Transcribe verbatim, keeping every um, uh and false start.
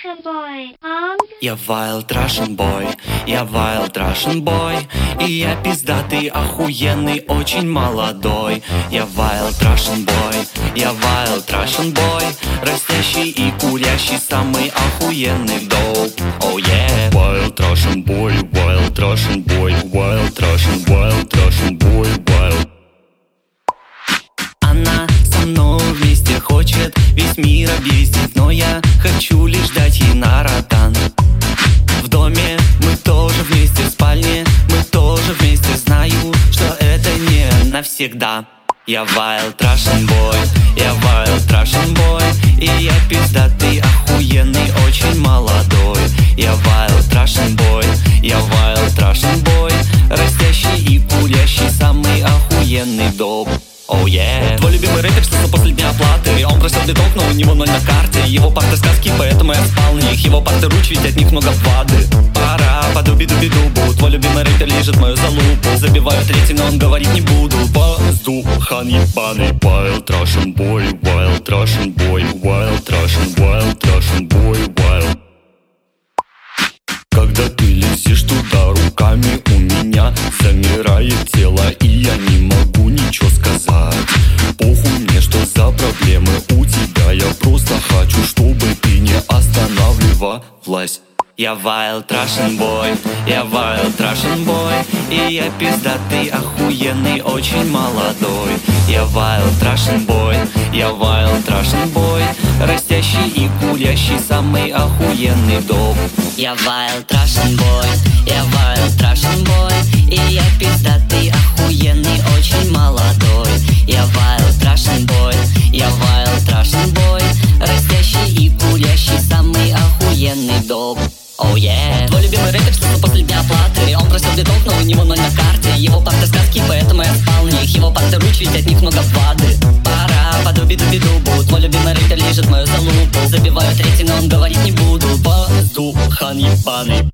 Russian boy, and Я Wild Russian boy, я Wild Russian boy, и я пиздатый, охуенный, очень молодой. Я Wild Russian boy, я Wild Russian boy, растящий и курящий, самый охуенный доп. Oh yeah. Wild Russian boy, Wild Russian boy, Wild Russian, Wild Russian boy, Wild. Она со мной вместе хочет весь мир объездить, но я хочу лишь дать ей на ротан. В доме мы тоже вместе, в спальне мы тоже вместе. Знаю, что это не навсегда. Я Wild Russian boy, я Wild Russian boy, и я пиздатый, охуенный, очень молодой. Я Wild Russian boy, я Wild Russian boy, растящий и курящий, самый охуенный доп. Oh yeah. Твой любимый рэпер снова после дня оплаты. Он просил биток, но у него ноль на карте. Его парты сказки, поэтому я спал на них. Его парты руч, ведь от них много воды. Пора, подуби-дуби-дубу. Твой любимый рэпер лежит мою залупу. Забиваю третий, но он говорить не буду. Воздухан ебаный. Wild Russian boy, Wild Russian boy, Wild Russian, Wild Russian boy, Wild. Когда ты лезешь туда руками, у меня замирает тело, и я не могу ничего сказать. Похуй мне, что за проблемы у тебя, я просто хочу, чтобы ты не останавливалась. Я Wild Russian boy, я Wild Russian boy, и я пиздатый, охуенный, очень молодой. Я Wild Russian boy, я Wild Russian boy, растящий и курящий, самый охуенный доп. Я Wild Russian boy, я Wild Russian boy, и я пиздатый, охуенный, очень молодой. Я Wild Russian boy, я Wild Russian boy, растящий и курящий, самый охуенный доп. Oh yeah. Твой любимый рэпер снова после дня оплаты. Он просил биток, но у него ноль на карте. Его парты сказки, поэтому я спал на них. Его парты руч, ведь от них много воды. Пора, подуби-дуби-дубу. Твой любимый рэпер лежит мою залупу. Забиваю третий, но он говорить не буду. Воздухан ебаный.